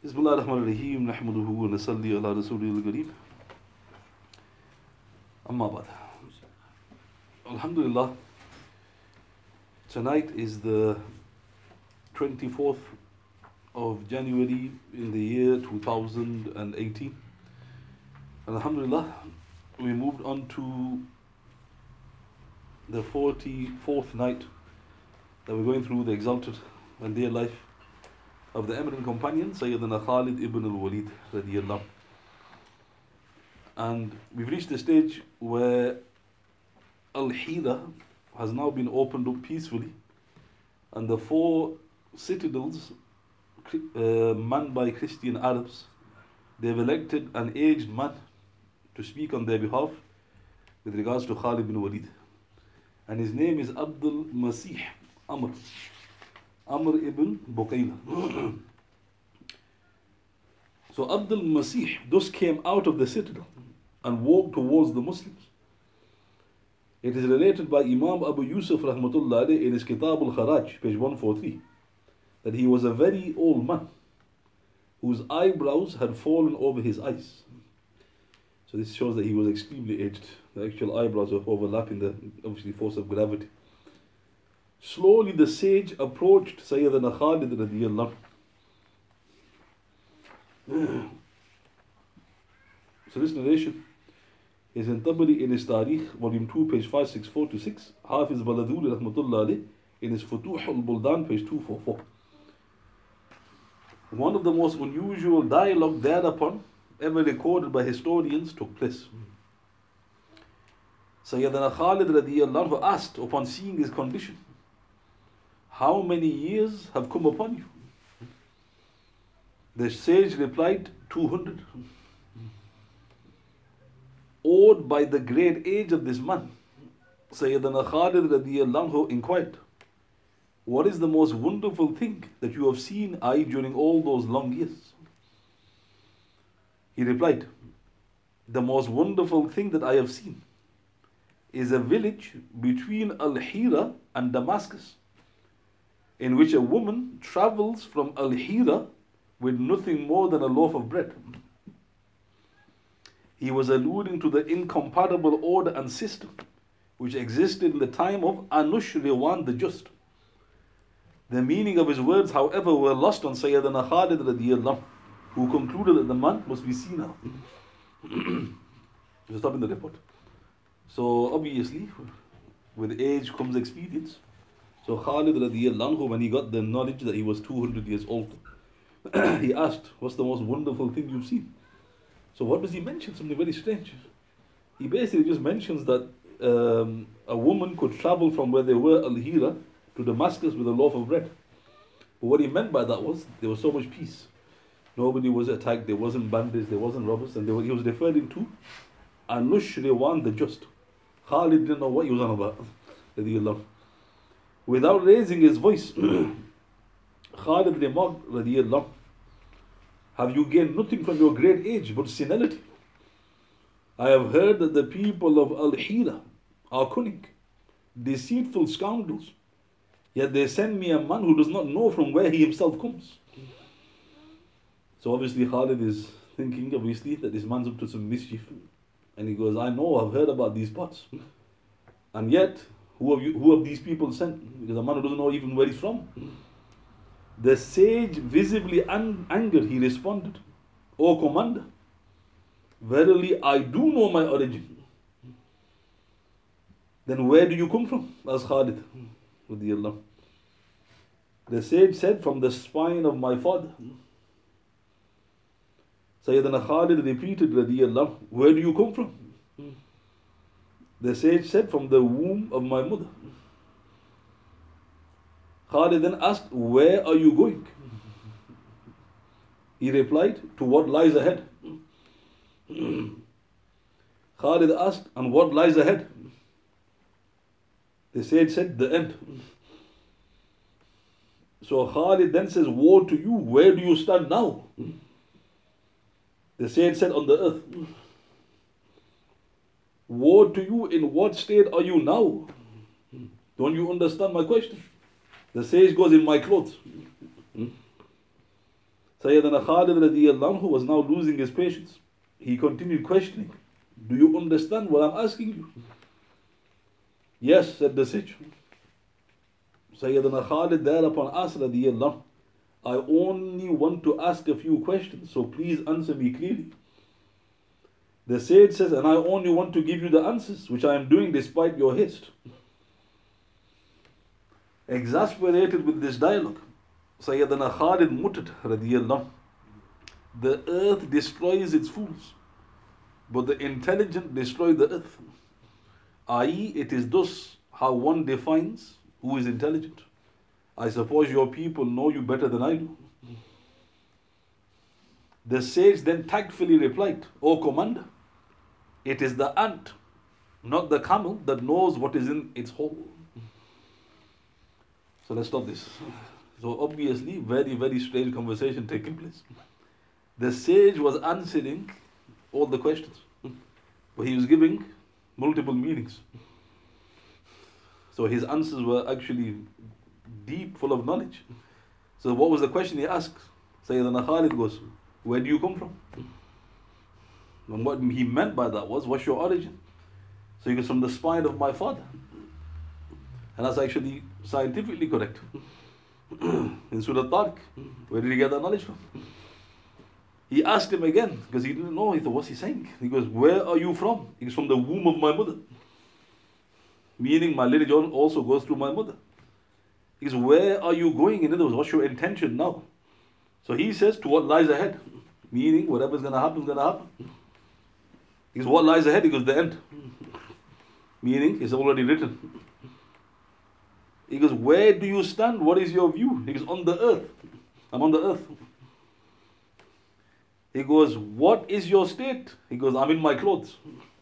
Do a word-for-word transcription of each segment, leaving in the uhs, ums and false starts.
Bismillah ar-Rahman ar-Rahim, nahmaduhu wa nasalli ala rasulil kareem. Amma ba'd. Alhamdulillah, tonight is the twenty-fourth of January in the year two thousand eighteen. Alhamdulillah, we moved on to the forty-fourth night that we're going through the exalted and dear life of the eminent companion Sayyidina Khalid ibn al-Walid radiyallahu. And we've reached the stage where Al-Hira has now been opened up peacefully, and the four citadels uh, manned by Christian Arabs, they've elected an aged man to speak on their behalf with regards to Khalid ibn Walid, and his name is Abdul Masih Amr Amr ibn Buqayla. So Abdul Masih thus came out of the citadel and walked towards the Muslims. It is related by Imam Abu Yusuf rahmatullah in his Kitab al-Kharaj, page one forty-three, that he was a very old man whose eyebrows had fallen over his eyes. So this shows that he was extremely aged. The actual eyebrows were overlapping the obviously force of gravity. Slowly the sage approached Sayyidina Khalid radiyallahu. So this narration is in Tabari in his Tarikh, volume two, page five sixty-four to six, Hafiz Baladhuli rahmatullah alayh in his Futuh al-Buldan, page two forty-four. One of the most unusual dialogue thereupon ever recorded by historians took place. Sayyidina Khalid radiyallahu asked upon seeing his condition, "How many years have come upon you?" The sage replied, two hundred. Awed by the great age of this man, Sayyidina Khalid radiyallahu inquired, "What is the most wonderful thing that you have seen, I, during all those long years?" He replied, "The most wonderful thing that I have seen is a village between Al-Hira and Damascus, in which a woman travels from Al-Hira with nothing more than a loaf of bread." He was alluding to the incomparable order and system which existed in the time of Anushirwan the Just. The meaning of his words, however, were lost on Sayyidina Khalid radiyallahu, who concluded that the man must be senile. Just stop in the report. So obviously, with age comes experience. So Khalid radiyallahu, when he got the knowledge that he was two hundred years old, he asked, "What's the most wonderful thing you've seen?" So what does he mention? Something very strange. He basically just mentions that um, a woman could travel from where they were, Al-Hira, to Damascus with a loaf of bread. But what he meant by that was there was so much peace. Nobody was attacked, there wasn't bandits, there wasn't robbers, and they were, he was referring to Anushirwan the Just. Khalid didn't know what he was on about. Without raising his voice, Khalid remarked, radiyallahu, "Have you gained nothing from your great age but senility? I have heard that the people of Al-Hira are cunning, deceitful scoundrels, yet they send me a man who does not know from where he himself comes." So obviously Khalid is thinking, obviously, that this man's up to some mischief. And he goes, "I know, I've heard about these parts. And yet, who have, you, who have these people sent?" Because a man who doesn't know even where he's from. The sage, visibly an- angered, he responded, "O commander, verily I do know my origin." "Then where do you come from?" asked Khalid. The sage said, "From the spine of my father." Sayyidina Khalid repeated, radiyallahu, "Where do you come from?" The sage said, "From the womb of my mother." Khalid then asked, "Where are you going?" He replied, "To what lies ahead." Khalid asked, "And what lies ahead?" The sage said, "The end." So Khalid then says, "Woe to you, where do you stand now?" The sage said, "On the earth." "Woe to you, in what state are you now?" Don't you understand my question? The sage goes, "In my clothes." Sayyidina Khalid radiallahu anhu was now losing his patience. He continued questioning. Do you understand what I'm asking you? Yes, said the sage. Sayyidina Khalid thereupon asked radiallahu anhu, I only want to ask a few questions, so please answer me clearly. The sage says, and I only want to give you the answers, which I am doing despite your haste. Exasperated with this dialogue, Sayyidina Khalid muttered, radiallahu anhu, the earth destroys its fools, but the intelligent destroy the earth. that is, it is thus how one defines who is intelligent. I suppose your people know you better than I do. The sage then tactfully replied, O commander, it is the ant, not the camel, that knows what is in its hole. So let's stop this. So obviously, very, very strange conversation taking place. The sage was answering all the questions, but he was giving multiple meanings. So his answers were actually deep, full of knowledge. So what was the question he asked? Sayyidina Khalid goes, where do you come from? And what he meant by that was, what's your origin? So he goes, from the spine of my father. And that's actually scientifically correct. In Surah Tariq, where did he get that knowledge from? He asked him again, because he didn't know. He thought, what's he saying? He goes, where are you from? He goes, from the womb of my mother. Meaning my lineage also goes through my mother. He goes, where are you going? In other words, what's your intention now? So he says, to what lies ahead. Meaning, whatever's going to happen is going to happen. He goes, what lies ahead? He goes, the end. Meaning, it's already written. He goes, where do you stand? What is your view? He goes, on the earth. I'm on the earth. He goes, what is your state? He goes, I'm in my clothes.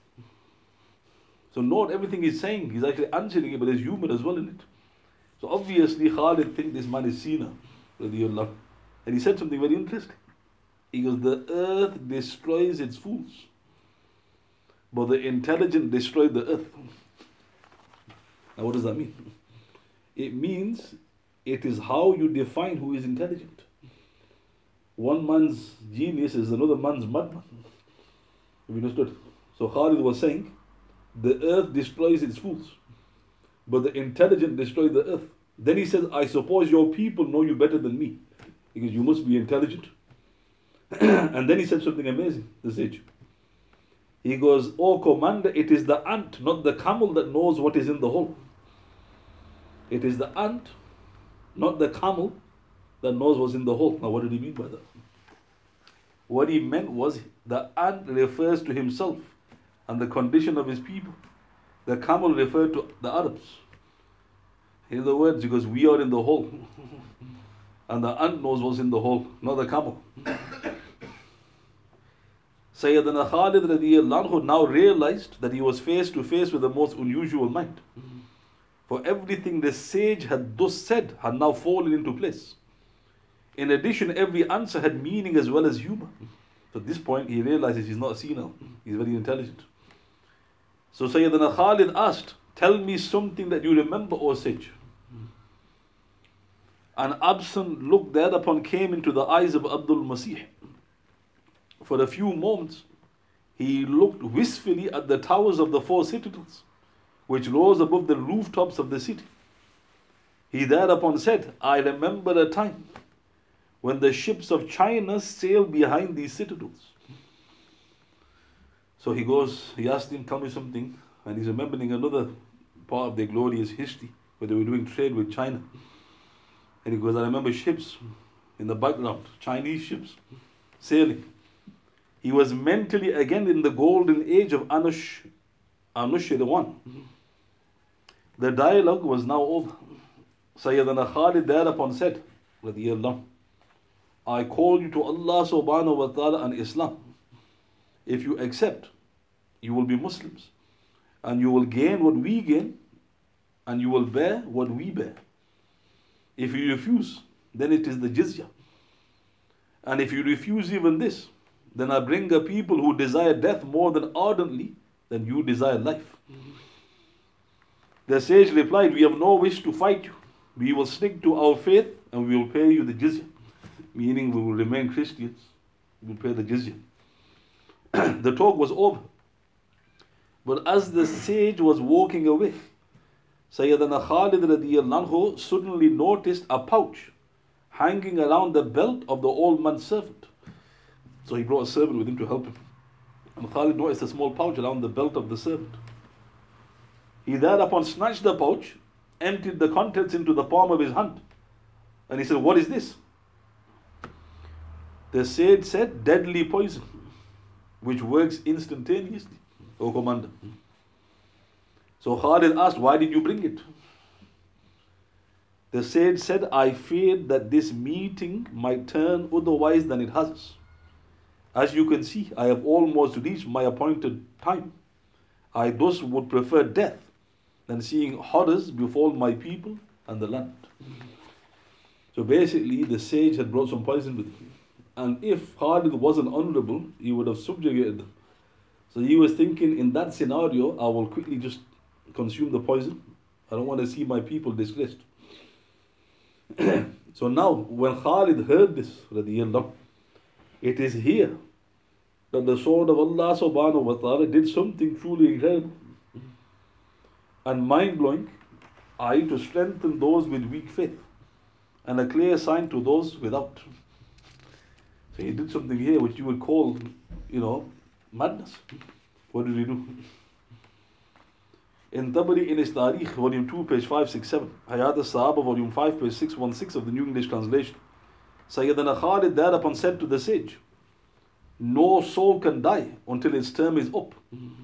So note everything he's saying. He's actually answering it, but there's humor as well in it. So obviously Khalid thinks this man is Sina. And he said something very interesting. He goes, the earth destroys its fools, but the intelligent destroy the earth. Now what does that mean? It means it is how you define who is intelligent. One man's genius is another man's madman. Have you understood? So Khalid was saying, the earth destroys its fools, but the intelligent destroy the earth. Then he says, I suppose your people know you better than me, because you must be intelligent. And then he said something amazing, the sage. He goes, O commander, it is the ant, not the camel, that knows what is in the hole. It is the ant, not the camel, that knows what's in the hole. Now what did he mean by that? What he meant was, the ant refers to himself and the condition of his people. The camel referred to the Arabs. In other words, because we are in the hole. And the ant knows what's in the hole, not the camel. Sayyidina Khalid radiallahu anhu now realized that he was face to face with the most unusual mind. For everything the sage had thus said had now fallen into place. In addition, every answer had meaning as well as humor. So at this point, he realizes he's not senile. He's very intelligent. So Sayyidina Khalid asked, tell me something that you remember, O sage. An absent look thereupon came into the eyes of Abdul Masih. For a few moments, he looked wistfully at the towers of the four citadels, which rose above the rooftops of the city. He thereupon said, I remember a time when the ships of China sailed behind these citadels. So he goes, he asked him, tell me something, and he's remembering another part of their glorious history, where they were doing trade with China. And he goes, I remember ships in the background, Chinese ships, sailing. He was mentally again in the golden age of Anush, Anushirwan. The dialogue was now over. Sayyidina Khalid thereupon said, Radiyallahu, I call you to Allah subhanahu wa ta'ala and Islam. If you accept, you will be Muslims, and you will gain what we gain, and you will bear what we bear. If you refuse, then it is the jizya. And if you refuse even this, then I bring a people who desire death more than ardently than you desire life. Mm-hmm. The sage replied, we have no wish to fight you. We will stick to our faith and we will pay you the jizya. meaning we will remain Christians, we will pay the jizya. The talk was over. But as the sage was walking away, Sayyidina Khalid radiyallahu anhu suddenly noticed a pouch hanging around the belt of the old man's servant. So he brought a servant with him to help him. And Khalid noticed a small pouch around the belt of the servant. He thereupon snatched the pouch, emptied the contents into the palm of his hand. And he said, "What is this?" The sage said, "Deadly poison, which works instantaneously, O Commander." So Khalid asked, "Why did you bring it?" The sage said, "I feared that this meeting might turn otherwise than it has. As you can see, I have almost reached my appointed time. I thus would prefer death than seeing horrors befall my people and the land." So basically, the sage had brought some poison with him. And if Khalid wasn't honorable, he would have subjugated them. So he was thinking, in that scenario, I will quickly just consume the poison. I don't want to see my people disgraced. So now, when Khalid heard this, radiyallahu, it is here that the sword of Allah subhanahu wa ta'ala did something truly incredible and mind-blowing, i.e. to strengthen those with weak faith and a clear sign to those without. So he did something here which you would call, you know, madness. What did he do? In Tabari in his Tarikh, volume two, page five sixty-seven, Hayat al-Sahaba, volume five, page six sixteen of the New English Translation, Sayyidina Khalid thereupon said to the sage, "No soul can die until its term is up."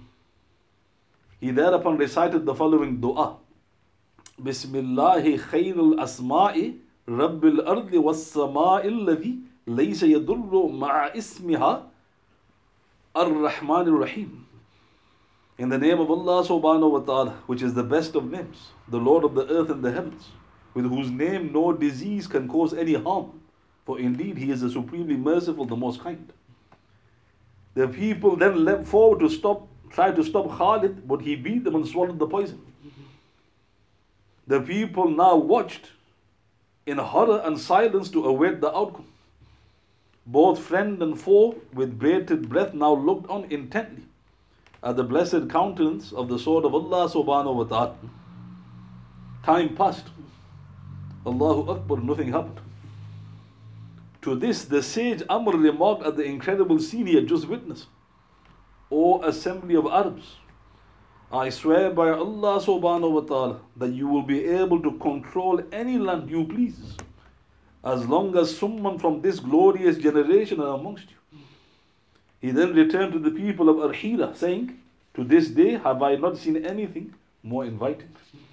He thereupon recited the following dua: Bismillahi khayrul asma'i rabbil ardi was sama'i alladhi laysa yadurru ma'a ismiha ar-Rahman ar-Rahim. In the name of Allah subhanahu wa ta'ala, which is the best of names, the Lord of the earth and the heavens, with whose name no disease can cause any harm, for indeed He is the supremely merciful, the most kind. The people then leapt forward to stop, try to stop Khalid, but he beat them and swallowed the poison. The people now watched in horror and silence to await the outcome. Both friend and foe, with bated breath, now looked on intently at the blessed countenance of the sword of Allah subhanahu wa ta'ala. Time passed. Allahu Akbar, nothing happened. To this, the sage Amr remarked at the incredible scene he had just witnessed. "O assembly of Arabs, I swear by Allah subhanahu wa ta'ala that you will be able to control any land you please, as long as someone from this glorious generation are amongst you." He then returned to the people of Arhira, saying, "To this day have I not seen anything more inviting."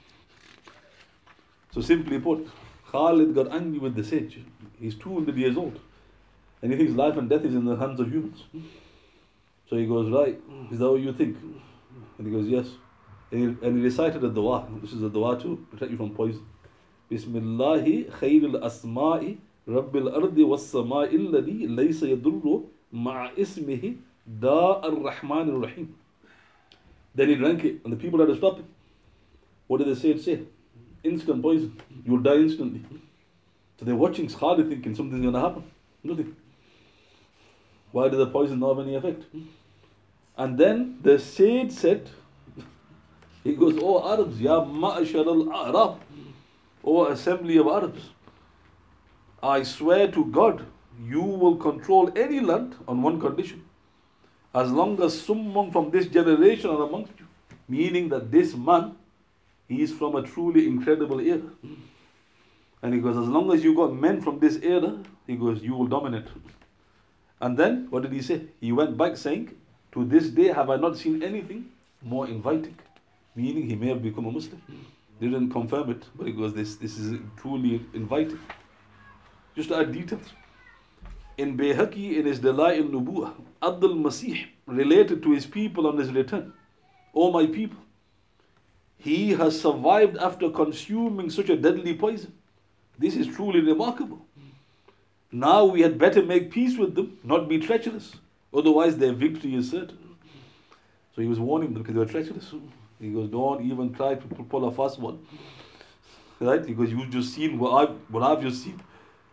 So simply put, Khalid got angry with the sage. He's two hundred years old. And he thinks life and death is in the hands of humans. So he goes, "Right, is that what you think?" And he goes, "Yes." And he, and he recited a dua. This is a dua to protect you from poison. Bismillahi khayril asma'i rabbil ardi was sama'i alladhi laysa yadurru ma'a ismihi da ar-Rahman ar-Rahim. Then he drank it, and the people had to stop him. What did the sage say? Instant poison. You'll die instantly. So they're watching Khalid thinking something's going to happen. Nothing. Why did the poison not have any effect? And then the sage said, he goes, "O Arabs, ya ma'ashar al-Arab, O assembly of Arabs, I swear to God, you will control any land on one condition, as long as someone from this generation are amongst you." Meaning that this man, he is from a truly incredible era. And he goes, as long as you got men from this era, he goes, you will dominate. And then, what did he say? He went back saying, "To this day have I not seen anything more inviting." Meaning he may have become a Muslim. They didn't confirm it, but he goes, this, this is truly inviting. Just to add details. In Bayhaqi, in his Dala'il Nubu'ah, Abdul Masih related to his people on his return, "O my people, he has survived after consuming such a deadly poison. This is truly remarkable. Now we had better make peace with them, not be treacherous. Otherwise their victory is certain." So he was warning them because they were treacherous. He goes, "Don't even try to pull a fast one." Right? Because you've just seen what I've, what I've just seen.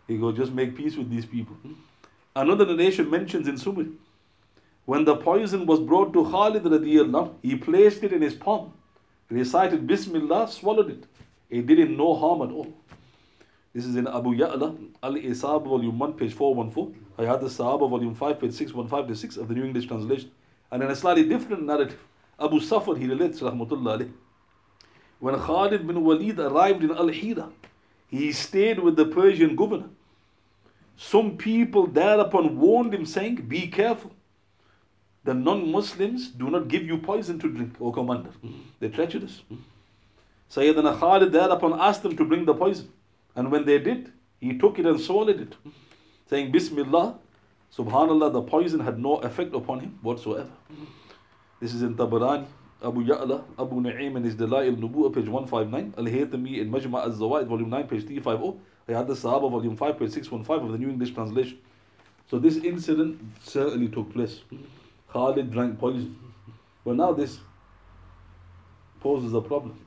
He goes, just make peace with these people. Another narration mentions in Sumri, when the poison was brought to Khalid radiallahu, he placed it in his palm, recited Bismillah, swallowed it. It did him no harm at all. This is in Abu Ya'la, Al-Isab, volume one, page four fourteen. Hayat al-Sahaba, volume five, page six fifteen to six of the New English Translation. And in a slightly different narrative, Abu Safar, he relates, rahmatullah alayh, when Khalid bin Walid arrived in Al-Hira, he stayed with the Persian governor. Some people thereupon warned him, saying, be careful. The non-Muslims do not give you poison to drink, O commander. They're treacherous. Sayyidina Khalid thereupon asked them to bring the poison. And when they did, he took it and swallowed it, saying, Bismillah. Subhanallah, the poison had no effect upon him whatsoever. This is in Tabarani, Abu Ya'la, Abu Nu'aym in his Dalail Nubu'ah, page one fifty-nine, Al-Haythami in Majma' al-Zawaid, volume nine, page three fifty, Hayat al-Sahaba, volume five, page six fifteen of the New English Translation. So this incident certainly took place. Khalid drank poison. But now this poses a problem.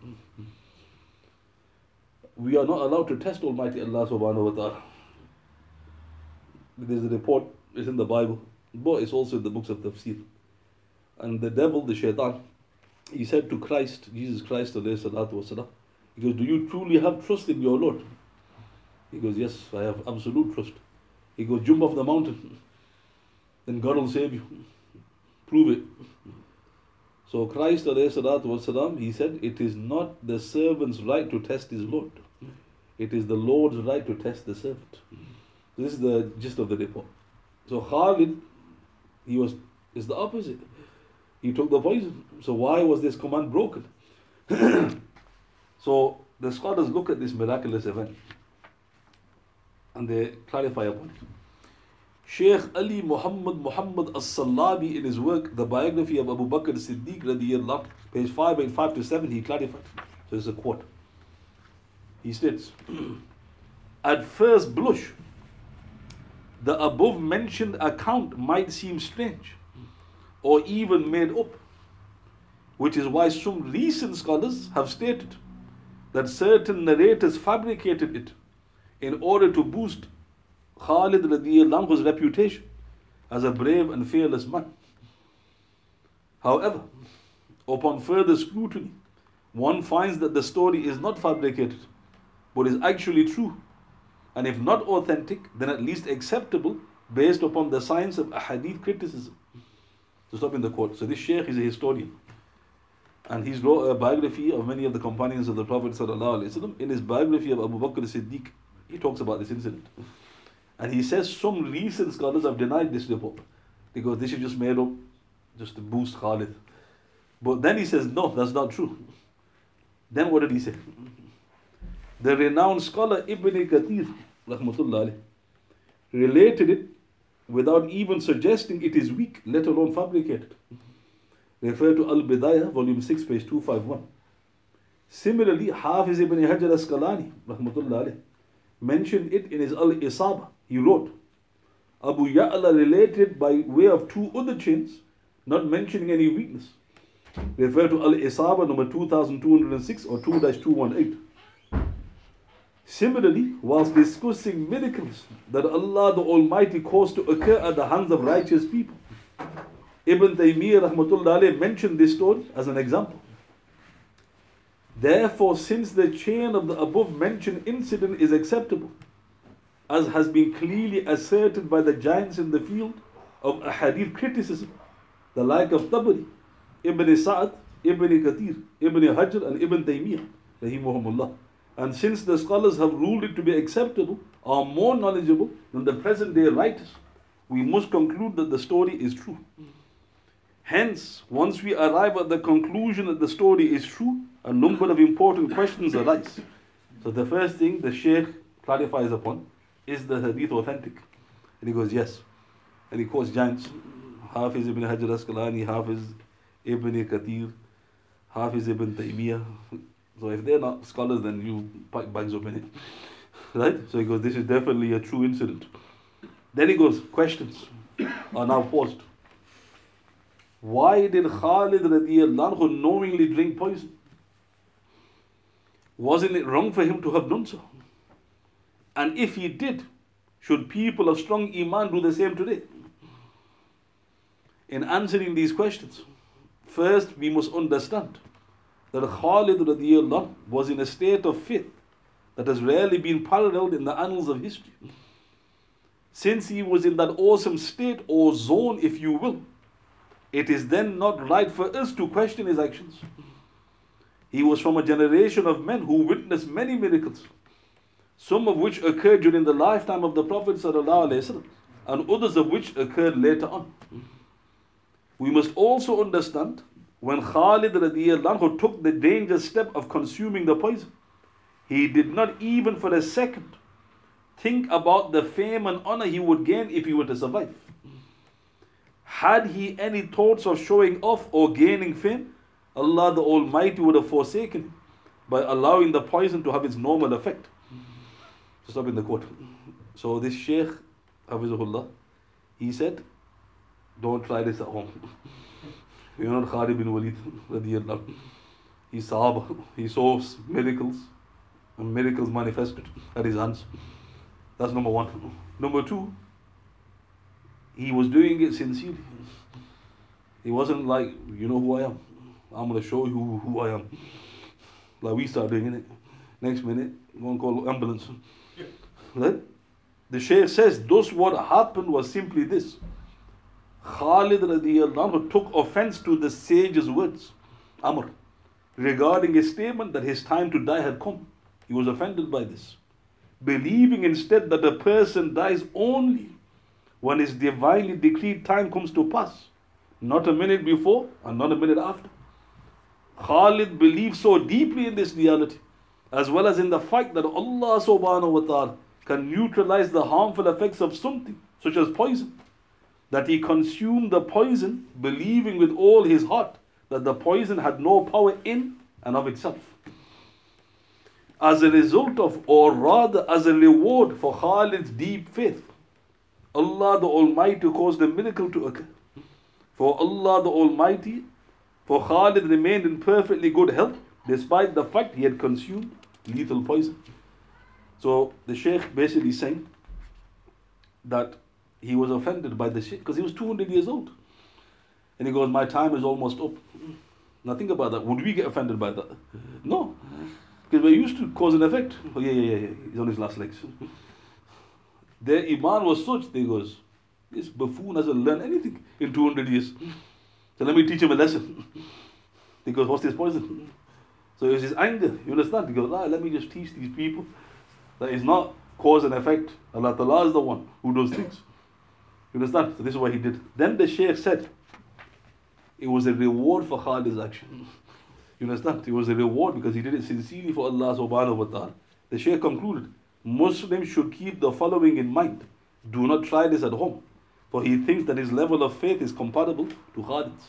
We are not allowed to test Almighty Allah subhanahu wa ta'ala. There's a report, it's in the Bible, but it's also in the books of Tafsir. And the devil, the shaitan, he said to Christ, Jesus Christ, alayhi salatu wasalam, he goes, do you truly have trust in your Lord? He goes, yes, I have absolute trust. He goes, jump off the mountain, then God will save you. Prove it. So Christ, alayhi salatu wasalam, he said, it is not the servant's right to test his Lord. It is the Lord's right to test the servant. This is the gist of the report. So Khalid, he was, is the opposite. He took the poison. So why was this command broken? So the scholars look at this miraculous event and they clarify upon it. Sheikh Ali Muhammad Muhammad As-Sallabi, in his work, The Biography of Abu Bakr Siddiq radiyallahu, page five eighty-five to seven, he clarified. So it's a quote. He states, at first blush, the above mentioned account might seem strange or even made up, which is why some recent scholars have stated that certain narrators fabricated it in order to boost Khalid radiyallahu anhu's reputation as a brave and fearless man. However, upon further scrutiny, one finds that the story is not fabricated, but is actually true, and if not authentic, then at least acceptable based upon the science of ahadith criticism. So stop in the quote. So this Shaykh is a historian, and he's wrote a biography of many of the companions of the Prophet sallallahu alaihi wasallam. In his biography of Abu Bakr Siddiq, he talks about this incident. And he says some recent scholars have denied this report because this is just made up just to boost Khalid. But then he says, no, that's not true. Then what did he say? The renowned scholar Ibn Kathir, rahmatullah alayh, related it without even suggesting it is weak, let alone fabricated. Refer to Al-Bidayah, volume six, page two fifty-one. Similarly, Hafiz ibn Hajar Asqalani, rahmatullah alayh, mentioned it in his Al-Isaba. He wrote, Abu Ya'la related by way of two other chains, not mentioning any weakness. Refer to Al-Isaba number two thousand two hundred six or two dash two eighteen. Similarly, whilst discussing miracles that Allah the Almighty caused to occur at the hands of righteous people, Ibn Taymiyyah rahmatullah alayh mentioned this story as an example. Therefore, since the chain of the above mentioned incident is acceptable, as has been clearly asserted by the giants in the field of ahadith criticism, the like of Tabari, Ibn Sa'ad, Ibn Kathir, Ibn Hajar and Ibn Taymiyyah, rahimahumullah, and since the scholars have ruled it to be acceptable, are more knowledgeable than the present day writers, we must conclude that the story is true. Hence, once we arrive at the conclusion that the story is true, a number of important questions arise. So the first thing the Shaykh clarifies upon, is the hadith authentic? And he goes, yes. And he quotes giants, Hafiz ibn Hajar Asqalani, Hafiz ibn Kathir, Hafiz ibn Taymiyyah. So if they're not scholars, then you pack bags up in it. Right? So he goes, this is definitely a true incident. Then he goes, questions are now posed. Why did Khalid radiyallahu anhu knowingly drink poison? Wasn't it wrong for him to have done so? And if he did, Should people of strong iman do the same today? In answering these questions, first we must understand that Khalid radiallahu anh was in a state of faith that has rarely been paralleled in the annals of history. Since he was in that awesome state or zone, if you will, it is then not right for us to question his actions. He was from a generation of men who witnessed many miracles, some of which occurred during the lifetime of the Prophet ﷺ, and others of which occurred later on. We must also understand when Khalid radiallahu anhu took the dangerous step of consuming the poison, he did not even for a second think about the fame and honor he would gain if he were to survive. Had he any thoughts of showing off or gaining fame, Allah the Almighty would have forsaken him by allowing the poison to have its normal effect. Stop in the quote. So this Shaykh, Hafizahullah, he said, don't try this at home. You're not Khalid bin Walid radiallahu anhu. He's Sahaba. He saw miracles, and miracles manifested at his hands. That's number one. Number two, he was doing it sincerely. He wasn't like, you know who I am. I'm going to show you who, who I am. Like we start doing it. Next minute, you want to call ambulance. Right? The Shaykh says, thus what happened was simply this. Khalid radiallahu anhu took offense to the sage's words, Amr, regarding his statement that his time to die had come. He was offended by this, believing instead that a person dies only when his divinely decreed time comes to pass, not a minute before and not a minute after. Khalid believed so deeply in this reality, as well as in the fact that Allah subhanahu wa ta'ala can neutralize the harmful effects of something, such as poison, that he consumed the poison, believing with all his heart that the poison had no power in and of itself. As a result of, or rather as a reward for Khalid's deep faith, Allah the Almighty caused a miracle to occur. For Allah the Almighty, for Khalid remained in perfectly good health despite the fact he had consumed lethal poison. So the Shaykh basically saying that he was offended by the Shaykh because he was two hundred years old. And he goes, my time is almost up. Now think about that. Would we get offended by that? No. Because we're used to cause and effect. Oh yeah, yeah, yeah, yeah. He's on his last legs. Their iman was such, they goes, this buffoon hasn't learned anything in two hundred years. So let me teach him a lesson. He goes, what's this poison? So it was his anger. You understand? He goes, ah, let me just teach these people that it's not cause and effect. Allah Ta'ala is the one who does things. You understand? So this is what he did. Then the Shaykh said, it was a reward for Khalid's action. You understand? It was a reward because he did it sincerely for Allah subhanahu wa ta'ala. The Shaykh concluded, Muslims should keep the following in mind. Do not try this at home, for he thinks that his level of faith is compatible to Khalid's.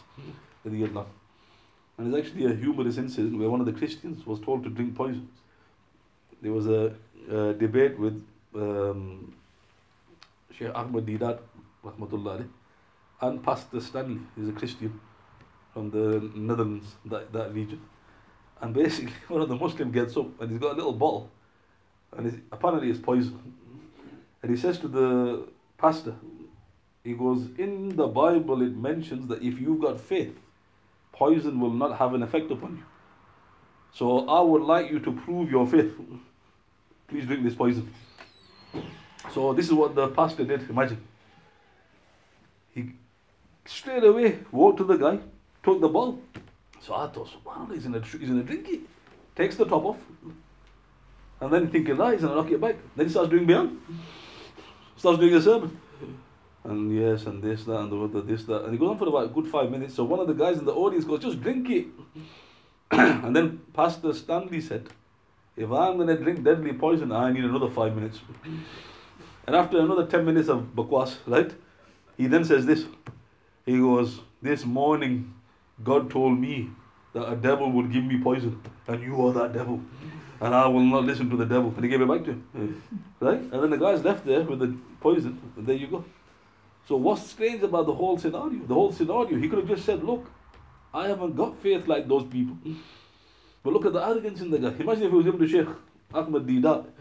And it's actually a humorous incident where one of the Christians was told to drink poison. There was a, a debate with um, Shaykh Ahmad Deedat, rahmatullah alayh, and Pastor Stanley. He's a Christian from the Netherlands, that, that region. And basically, one of the Muslims gets up and he's got a little bottle, and it's, apparently it's poison. And he says to the pastor, he goes, in the Bible it mentions that if you've got faith, poison will not have an effect upon you. So I would like you to prove your faith. Please drink this poison. So this is what the pastor did, imagine. He straight away walked to the guy, took the bottle. So I thought, subhanAllah, he's gonna, he's gonna drink it. Takes the top off. And then thinking, ah, he's gonna knock it back. Then he starts doing beyond. Starts doing a sermon. And yes, and this, that, and the other, this, that. And he goes on for about a good five minutes. So one of the guys in the audience goes, just drink it. And then Pastor Stanley said, if I'm going to drink deadly poison, I need another five minutes. And after another ten minutes of bakwas, right? He then says this. He goes, this morning, God told me that a devil would give me poison. And you are that devil. And I will not listen to the devil. And he gave it back to him. Right? And then the guy's left there with the poison. And there you go. So what's strange about the whole scenario? The whole scenario, he could have just said, look, I haven't got faith like those people. But look at the arrogance in the guy. Imagine if it was him to Shaykh Ahmad Deedat.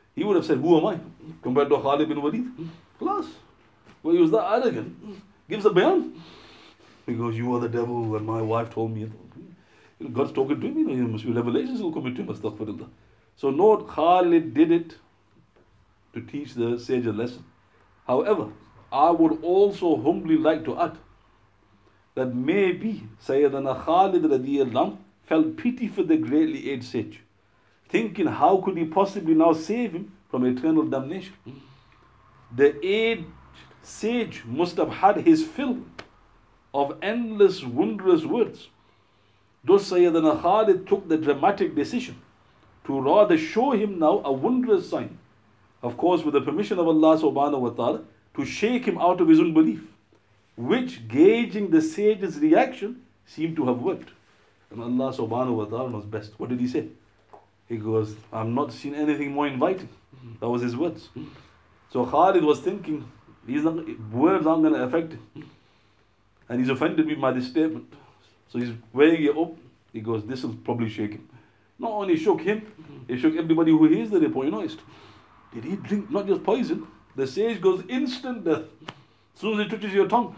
he would have said, who am I compared to Khalid bin Walid? Plus, well, he was that arrogant. Gives a bayan. He goes, you are the devil, and my wife told me. You know, God's talking to him, you know, there must be revelations will come to him, astaghfirullah. So note, Khalid did it to teach the sage a lesson. However, I would also humbly like to add that maybe Sayyidina Khalid radiyallahu anhu felt pity for the greatly aged sage, thinking how could he possibly now save him from eternal damnation. The aged sage must have had his fill of endless wondrous words. Thus Sayyidina Khalid took the dramatic decision to rather show him now a wondrous sign, of course with the permission of Allah subhanahu wa ta'ala, to shake him out of his unbelief, which, gauging the sage's reaction, seemed to have worked. And Allah subhanahu wa ta'ala knows best. What did he say? He goes, I've not seen anything more inviting. That was his words. So Khalid was thinking, these words aren't going to affect him. And he's offended me by this statement. So he's weighing it up. He goes, this will probably shake him. Not only shook him, it shook everybody who hears the report. You noticed? Did he drink not just poison? The sage goes instant death. As soon as he touches your tongue.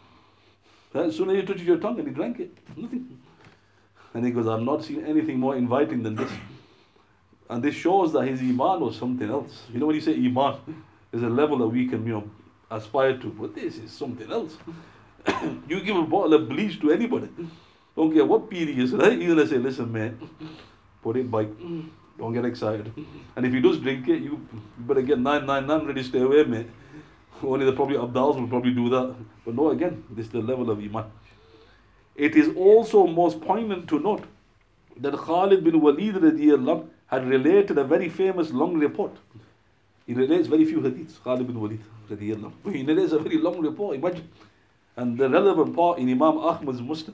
As soon as he touches your tongue, and he drank it. Nothing. And he goes, I've not seen anything more inviting than this. And this shows that his iman was something else. You know when you say iman, there's a level that we can, you know, aspire to. But this is something else. You give a bottle of bleach to anybody. Don't care what period he is, right? He's going to say, listen man, put it back. Don't get excited. And if he does drink it, you better get nine nine nine ready to stay away, man. Only the probably Abdals will probably do that. But no, again, this is the level of iman. It is also most poignant to note that Khalid bin Walid radiyallahu had related a very famous long report. He relates very few hadiths, Khalid bin Walid radiyallahu. But he relates a very long report, imagine. And the relevant part in Imam Ahmad's Musnad.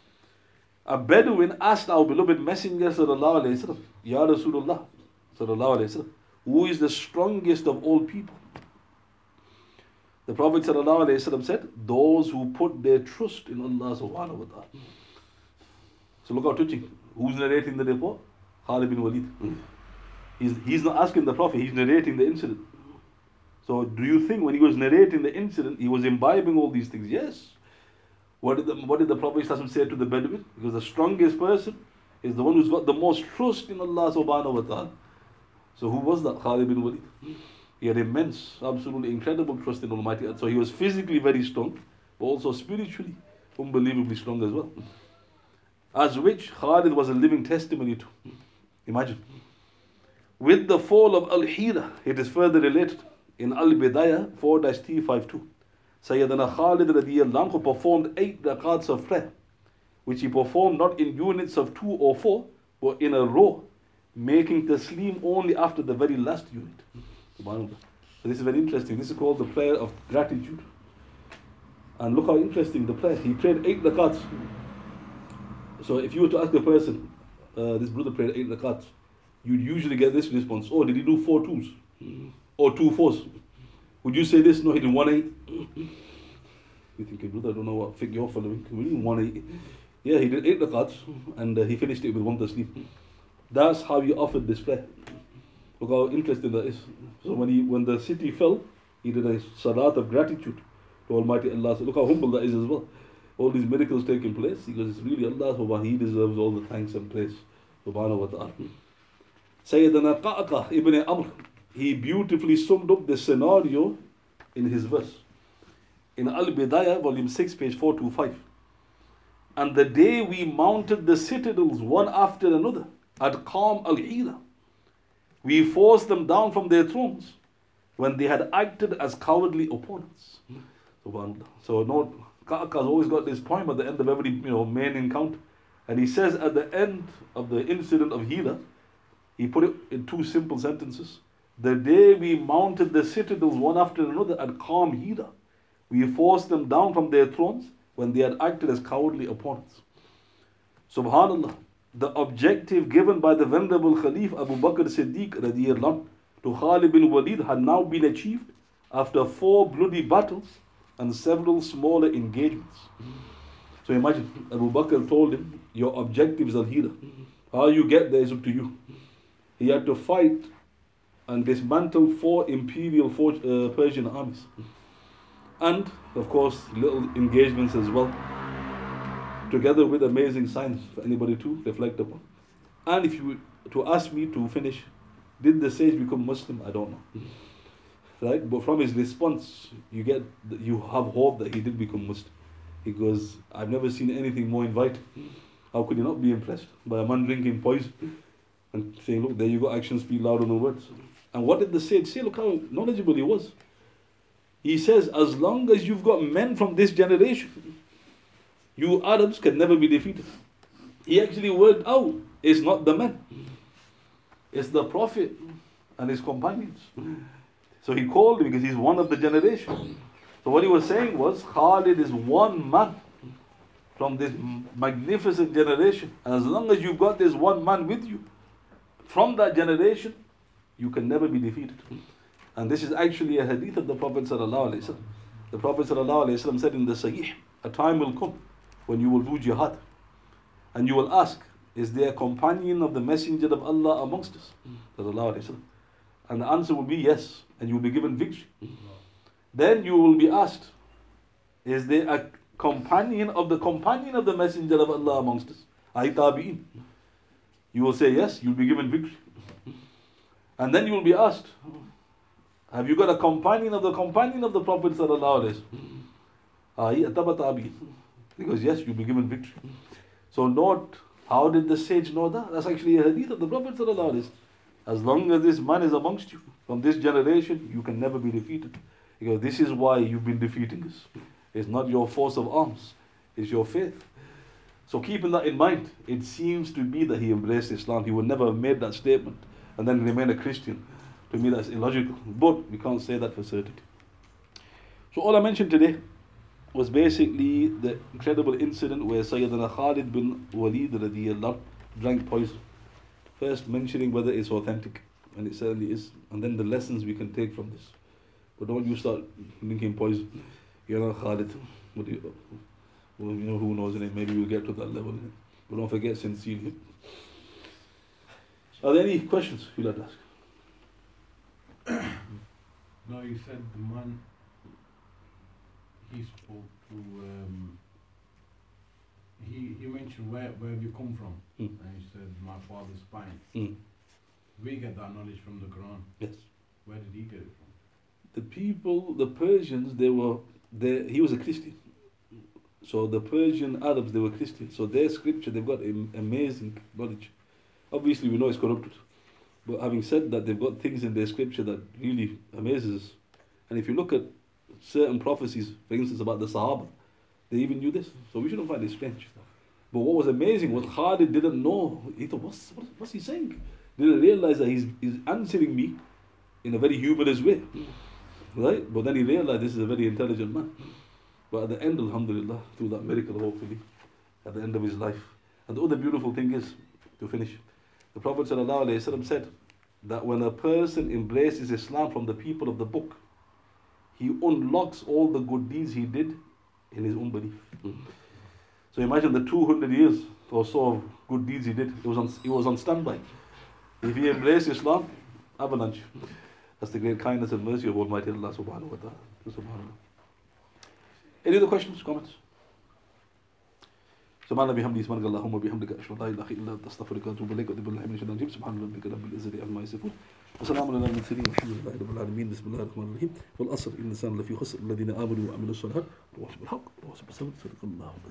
A Bedouin asked our beloved Messenger sallallahu alayhi wa sallam, Ya Rasulullah sallallahu alayhi wa sallam, who is the strongest of all people? The Prophet sallallahu alayhi wa sallam said, those who put their trust in Allah subhanahu wa ta'ala. So look how touching. Who's narrating the report? Khalid bin Walid. He's, he's not asking the Prophet, he's narrating the incident. So do you think when he was narrating the incident, he was imbibing all these things? Yes. What did the, what did the Prophet say to the Bedouin? Because the strongest person is the one who's got the most trust in Allah subhanahu wa ta'ala. So who was that? Khalid bin Walid. He had immense, absolutely incredible trust in Almighty Allah. So he was physically very strong, but also spiritually unbelievably strong as well. As which Khalid was a living testimony to. Imagine. With the fall of Al-Hira, it is further related in Al-Bidayah four T fifty-two. Sayyidina Khalid radiyallahu anhu performed eight rakats of prayer, which he performed not in units of two or four, but in a row, making taslim only after the very last unit. So this is very interesting. This is called the prayer of gratitude. And look how interesting the prayer. He prayed eight rakats. So if you were to ask a person, uh, this brother prayed eight rakats, you'd usually get this response. Oh, did he do four twos? Or two fours? Would you say this? No, he did one eight. You think, brother, I don't know what figure you're following. We did one eight. Yeah, he did eight rakats and uh, he finished it with one taslim. That's how he offered this prayer. Look how interesting that is. So when he, when the city fell, he did a salat of gratitude to Almighty Allah. So look how humble that is as well. All these miracles taking place because it's really Allah subhanahu. He deserves all the thanks and praise. Subhanahu wa ta'ala. Sayyidina Qa'qa ibn Amr, he beautifully summed up the scenario in his verse. In Al-Bidayah, volume six, page four twenty-five. And the day we mounted the citadels one after another at Qam al-Hira, we forced them down from their thrones when they had acted as cowardly opponents. SubhanAllah. So note, Qa'qa has always got this poem at the end of every you know main encounter. And he says at the end of the incident of Hira, he put it in two simple sentences. The day we mounted the citadels one after another at Qam Hira, we forced them down from their thrones when they had acted as cowardly opponents. Subhanallah, the objective given by the venerable Khalif Abu Bakr Siddiq radiyallahu anhu to Khalid bin Walid had now been achieved after four bloody battles and several smaller engagements. So imagine, Abu Bakr told him, your objective is Al-Hira. How you get there is up to you. He had to fight and dismantled four imperial for, uh, Persian armies. And, of course, little engagements as well, together with amazing signs for anybody to reflect upon. And if you were to ask me to finish, did the sage become Muslim? I don't know. Right? But from his response, you get, you have hope that he did become Muslim. He goes, I've never seen anything more inviting. How could you not be impressed by a man drinking poison and saying, look, there you go, actions speak louder than words. And what did the sage say? Look how knowledgeable he was. He says, as long as you've got men from this generation, you Arabs can never be defeated. He actually worked out, it's not the men, it's the Prophet and his companions. So he called him because he's one of the generation. So what he was saying was, Khalid is one man from this magnificent generation. And as long as you've got this one man with you, from that generation, you can never be defeated. And this is actually a hadith of the Prophet sallallahu alaihi wasallam. The Prophet sallallahu alaihi wasallam said in the Sahih, a time will come when you will do jihad. And you will ask, is there a companion of the Messenger of Allah amongst us? Sallallahu alaihi wasallam. And the answer will be yes. And you will be given victory. Then you will be asked, is there a companion of the companion of the Messenger of Allah amongst us? Ay tabi'in. You will say yes, you'll be given victory. And then you will be asked, have you got a companion of the companion of the Prophet sallallahu alaihi wasallam? Ay ataba tabi'in. He goes, yes, you'll be given victory. So note, how did the sage know that? That's actually a hadith of the Prophet sallallahu alaihi wasallam. As long as this man is amongst you, from this generation, you can never be defeated. Because this is why you've been defeating us. It's not your force of arms, it's your faith. So keeping that in mind, it seems to be that he embraced Islam. He would never have made that statement and then remain a Christian. To me, that's illogical. But we can't say that for certainty. So all I mentioned today was basically the incredible incident where Sayyidina Khalid bin Walid radiyallahu drank poison. First mentioning whether it's authentic, and it certainly is, and then the lessons we can take from this. But don't you start drinking poison. You're not Khalid. But you, well, you know, who knows, maybe we'll get to that level. But don't forget sincerely. Are there any questions you'd like to ask? No, you said the man, he spoke to, um, he, he mentioned where, where have you come from? Mm. And he said, my father's spine. Mm. We get that knowledge from the Quran. Yes. Where did he get it from? The people, the Persians, they were, they, he was a Christian. So the Persian Arabs, they were Christian. So their scripture, they've got am- amazing knowledge. Obviously, we know it's corrupted. But having said that, they've got things in their scripture that really amazes us. And if you look at certain prophecies, for instance, about the Sahaba, they even knew this. So we shouldn't find it strange. But what was amazing was Khalid didn't know. He thought, what's, what, what's he saying? Didn't realize that he's, he's answering me in a very humorous way. Right? But then he realized this is a very intelligent man. But at the end, alhamdulillah, through that miracle, hopefully, at the end of his life. And the other beautiful thing is, to finish, the Prophet ﷺ said that when a person embraces Islam from the people of the book, he unlocks all the good deeds he did in his unbelief. So imagine the two hundred years or so of good deeds he did. It was on, it was on standby. If he embraced Islam, avalanche. That's the great kindness and mercy of Almighty Allah subhanahu wa ta'ala. Subhanallah. Any other questions, comments? سبحان الله بحمده سبحانك اللهم وبحمدك أشهد أن لا إله إلا أنت أستغفرك وأتوب إليك وأتوب بالله من الشيطان الرجيم سبحان ربك رب العزة عما يصفون وسلام على المرسلين والحمد لله رب العالمين بسم الله الرحمن الرحيم والعصر إن الإنسان لفي خسر الذين آمنوا وعملوا الصالحات وتواصوا بالحق وتواصوا بالصبر صدق الله